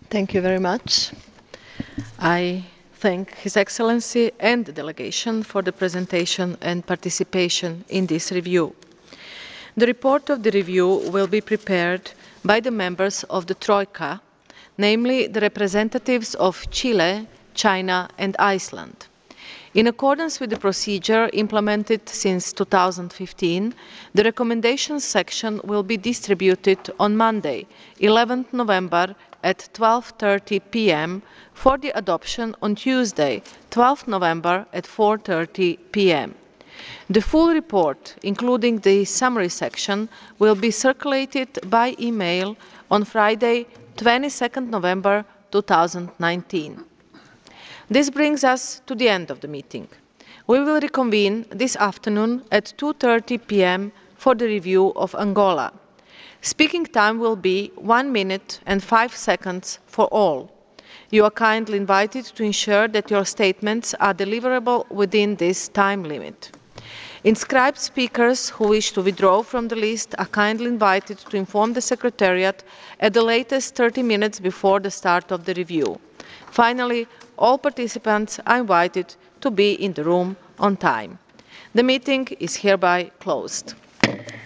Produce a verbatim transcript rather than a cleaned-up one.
Thank you very much. I thank His Excellency and the delegation for the presentation and participation in this review. The report of the review will be prepared by the members of the Troika, namely the representatives of Chile, China and Iceland. In accordance with the procedure implemented since two thousand fifteen, the recommendations section will be distributed on Monday, eleventh November at twelve thirty p m for the adoption on Tuesday, twelfth November at four thirty p m The full report, including the summary section, will be circulated by email on Friday, twenty-second November two thousand nineteen. This brings us to the end of the meeting. We will reconvene this afternoon at two thirty p m for the review of Angola. Speaking time will be one minute and five seconds for all. You are kindly invited to ensure that your statements are deliverable within this time limit. Inscribed speakers who wish to withdraw from the list are kindly invited to inform the Secretariat at the latest thirty minutes before the start of the review. Finally, all participants are invited to be in the room on time. The meeting is hereby closed.